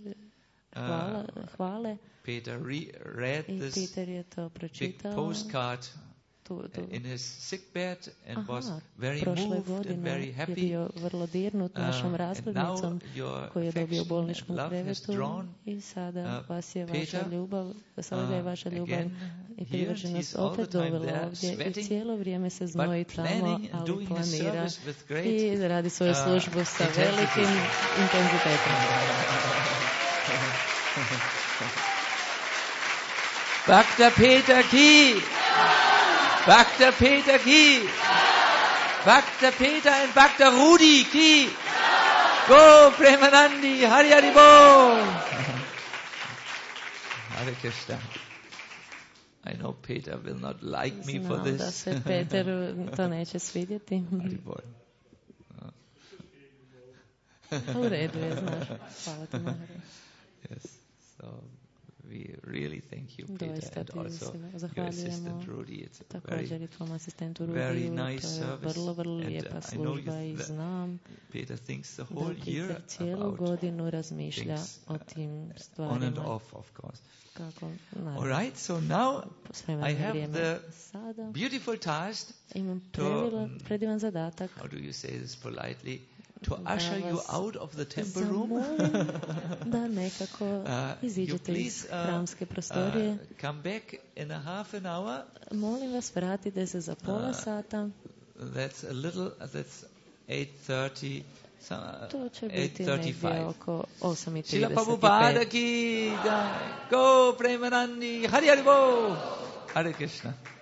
hvale Peter read i this Peter je to big pročitao, postcard tu in his sick bed and was very moved and very happy. Je bio vrlo dirnut našom raslednicom koju je dobio u bolničkom krevetu i sada vas je vaša ljubav, sada je vaša ljubav i privrženost opet dovela ovdje i cijelo vrijeme se znoji tamo, ali planira i radi svoju službu sa velikim intenzitetom. Bhakta Peter ki! Bhakta Peter ki! Bhakta Peter and Bhakta Rudi ki! Go Premanandi, Hari Hari Bol! Hare Krishna. I know Peter will not like me for this. Da se Peter to neće svidjeti. Hari Bol. U redu je, znaš. Hvala ti, Mahara. Yes, so we really thank you, Peter, and also your assistant Rudy. It's a very nice service. And I know Peter thinks the whole year about things, on and off, of course. All right, so now I have the beautiful task to, how do you say this politely, to usher you out of the temple room. Da nekako iziđete iz hramske prostorije. Come back in a half an hour. Molim vas, vratite se za pola sata. That's 8:30. To će biti negdje oko 8:35. Srila Prabhupada ki jai. Go Premanandi. Hari Hari Bol. Hare Krishna.